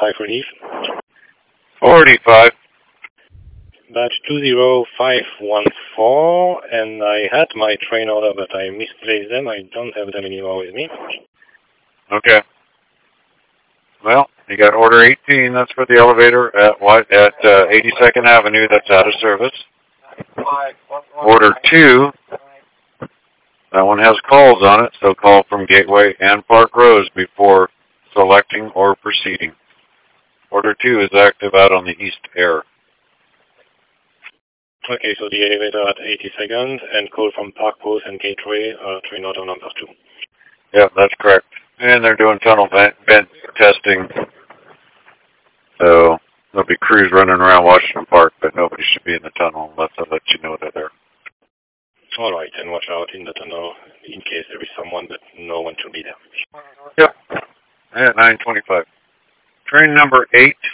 45 relief. 45. Batch 20514, and I had my train order, but I misplaced them. I don't have them anymore with me. Okay. Well, you got order 18. That's for the elevator at 82nd Avenue. That's out of service. Order 2. That one has calls on it, so call from Gateway and Park Rose before selecting or proceeding. Order 2 is active out on the East Air. Okay, so the elevator at 82nd and call from Park Rose and Gateway, train order number 2. Yeah, that's correct. And they're doing tunnel vent testing. So there'll be crews running around Washington Park, but nobody should be in the tunnel unless I let you know they're there. All right, and watch out in the tunnel in case there is someone, but no one should be there. Yep. At 9:25. Train number 8